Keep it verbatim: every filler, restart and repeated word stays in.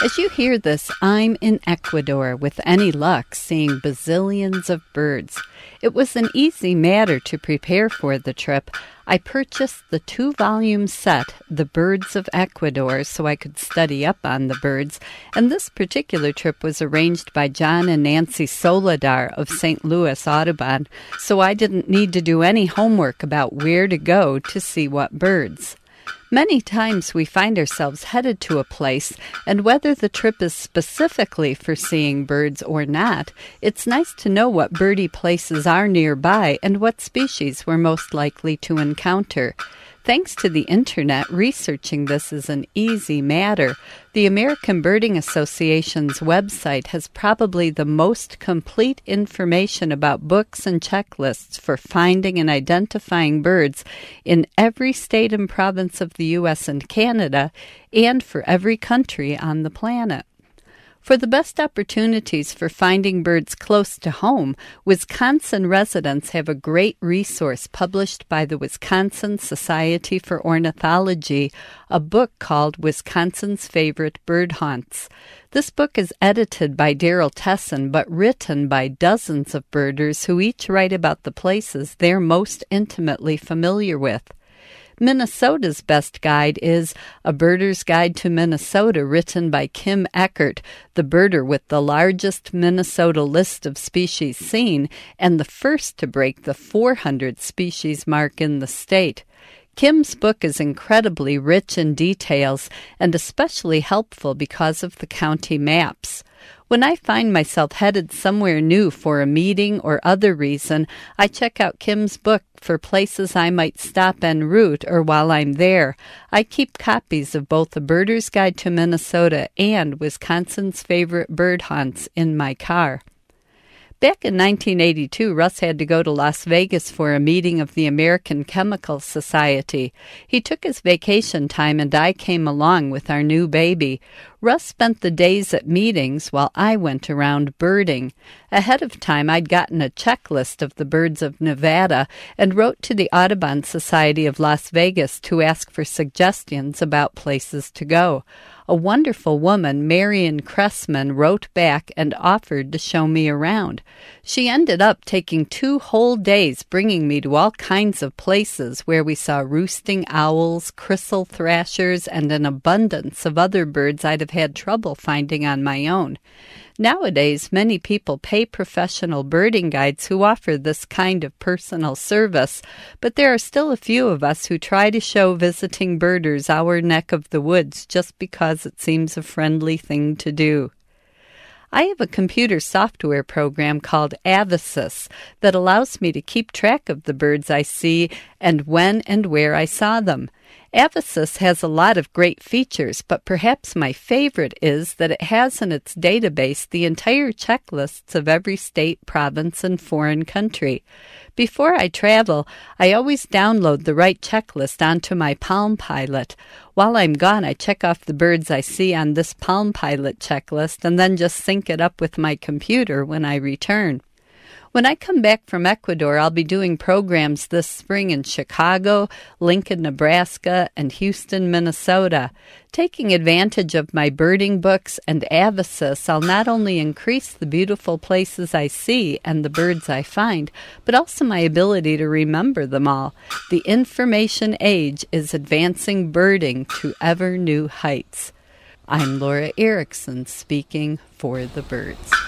As you hear this, I'm in Ecuador with any luck seeing bazillions of birds. It was an easy matter to prepare for the trip. I purchased the two-volume set, The Birds of Ecuador, so I could study up on the birds, and this particular trip was arranged by John and Nancy Soledar of Saint Louis Audubon, so I didn't need to do any homework about where to go to see what birds. Many times we find ourselves headed to a place, and whether the trip is specifically for seeing birds or not, it's nice to know what birdie places are nearby and what species we're most likely to encounter. Thanks to the Internet, researching this is an easy matter. The American Birding Association's website has probably the most complete information about books and checklists for finding and identifying birds in every state and province of the U S and Canada, and for every country on the planet. For the best opportunities for finding birds close to home, Wisconsin residents have a great resource published by the Wisconsin Society for Ornithology, a book called Wisconsin's Favorite Bird Haunts. This book is edited by Daryl Tesson, but written by dozens of birders who each write about the places they're most intimately familiar with. Minnesota's best guide is A Birder's Guide to Minnesota, written by Kim Eckert, the birder with the largest Minnesota list of species seen and the first to break the four hundred species mark in the state. Kim's book is incredibly rich in details and especially helpful because of the county maps. When I find myself headed somewhere new for a meeting or other reason, I check out Kim's book for places I might stop en route or while I'm there. I keep copies of both The Birder's Guide to Minnesota and Wisconsin's Favorite Bird Haunts in my car. Back in nineteen eighty-two, Russ had to go to Las Vegas for a meeting of the American Chemical Society. He took his vacation time and I came along with our new baby. Russ spent the days at meetings while I went around birding. Ahead of time, I'd gotten a checklist of the birds of Nevada and wrote to the Audubon Society of Las Vegas to ask for suggestions about places to go. A wonderful woman, Marion Cressman, wrote back and offered to show me around. She ended up taking two whole days bringing me to all kinds of places where we saw roosting owls, crystal thrashers, and an abundance of other birds I'd have had trouble finding on my own. Nowadays, many people pay professional birding guides who offer this kind of personal service, but there are still a few of us who try to show visiting birders our neck of the woods just because it seems a friendly thing to do. I have a computer software program called Avisus that allows me to keep track of the birds I see and when and where I saw them. Avisus has a lot of great features, but perhaps my favorite is that it has in its database the entire checklists of every state, province, and foreign country. Before I travel, I always download the right checklist onto my Palm Pilot. While I'm gone, I check off the birds I see on this Palm Pilot checklist and then just sync it up with my computer when I return. When I come back from Ecuador, I'll be doing programs this spring in Chicago, Lincoln, Nebraska, and Houston, Minnesota. Taking advantage of my birding books and Avisus, I'll not only increase the beautiful places I see and the birds I find, but also my ability to remember them all. The information age is advancing birding to ever new heights. I'm Laura Erickson, speaking for the birds.